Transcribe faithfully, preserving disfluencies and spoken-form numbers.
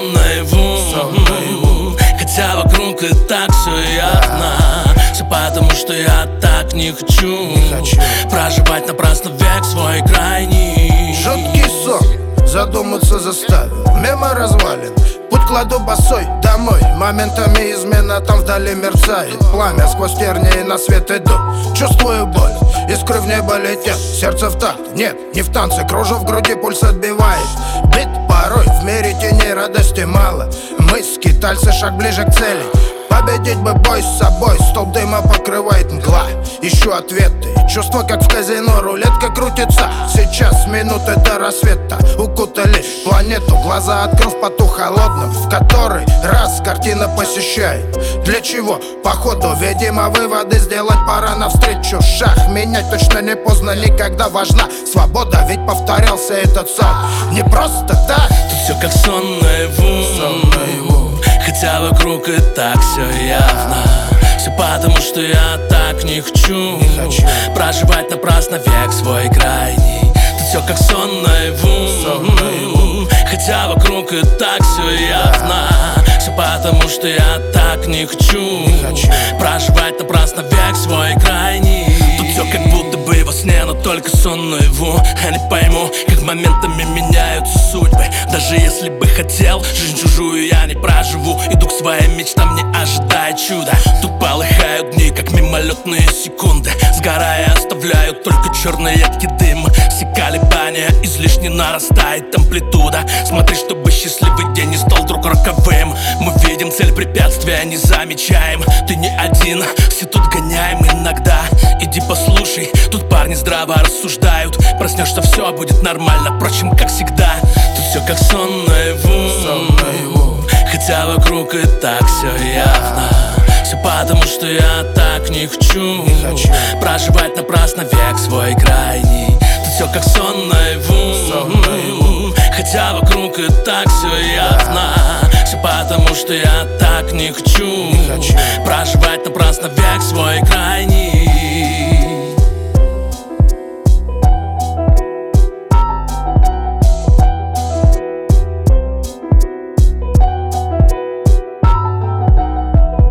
сон наяву, хотя вокруг и так все явно. Все потому, что я так не хочу, не хочу проживать напрасно век свой крайний. Жуткий сон задуматься заставил, мимо развалин. Путь кладу босой домой, моментами измена там вдали мерцает пламя, сквозь тернии на свет иду. Чувствую боль, искры в небо летят, сердце в такт, нет, не в танце. Кружу в груди, пульс отбивает бит порой, в мире теней радости мало. Мы скитальцы, шаг ближе к цели. Победить бы бой с собой, столб дыма покрывает мгла. Ищу ответы, чувство как в казино, рулетка крутится. Сейчас минуты до рассвета укутали планету. Глаза открыл в поту холодном, в который раз картина посещает. Для чего? Походу, видимо, выводы сделать пора навстречу. Шаг менять точно не поздно, никогда важна свобода, ведь повторялся этот сон не просто так. Тут все как сон наяву, сон наяву. Хотя вокруг и так все явно. Все потому, что я так не хочу, не хочу проживать напрасно век свой крайний. Тут все как сон наяву, сон наяву. Хотя вокруг и так все явно. Все потому, что я так не хочу, не хочу проживать напрасно век свой крайний. Тут все как будто бы во сне, но только сон наяву. Я не пойму, как моментами меняются судьбы. Даже если бы хотел, жизнь чужую я не проживу. Иду к своим мечтам, не ожидая чуда. Тут полыхают дни, как мимолетные секунды. Сгорая, оставляют только черные ядки дыма. Все колебания, излишне нарастает амплитуда. Смотри, чтобы счастливый день не стал вдруг роковым. Мы видим цель, препятствия не замечаем. Ты не один, все тут гоняем иногда. Иди послушай, тут парни здраво рассуждают. Проснешься, все будет нормально, впрочем, как всегда. Тут все как сон наяву, сон наяву. Хотя вокруг и так все явно. Все потому, что я так не хочу, не хочу проживать напрасно век свой крайний. Тут все как сон наяву, сон наяву. Хотя вокруг и так все явно. Все потому, что я так не хочу, не хочу проживать напрасно век свой крайний.